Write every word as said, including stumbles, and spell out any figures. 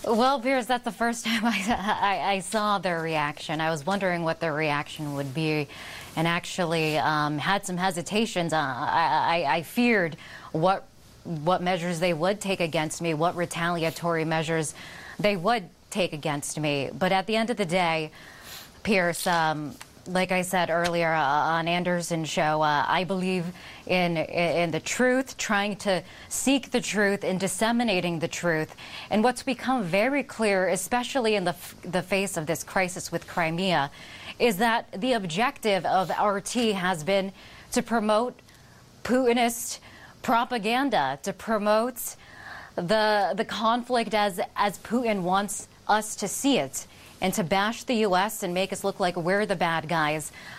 Well, Piers, that's the first time I, I, I saw their reaction. I was wondering what their reaction would be, and actually um, had some hesitations. Uh, I, I, I feared what what measures they would take against me, what retaliatory measures they would take against me. But at the end of the day, Piers, um, like I said earlier uh, on Anderson's show, uh, I believe in in the truth, trying to seek the truth and disseminating the truth. And what's become very clear, especially in the the face of this crisis with Crimea, is that the objective of R T has been to promote Putinist propaganda, to promote the the conflict as as Putin wants us to see it, and to bash the U S and make us look like we're the bad guys.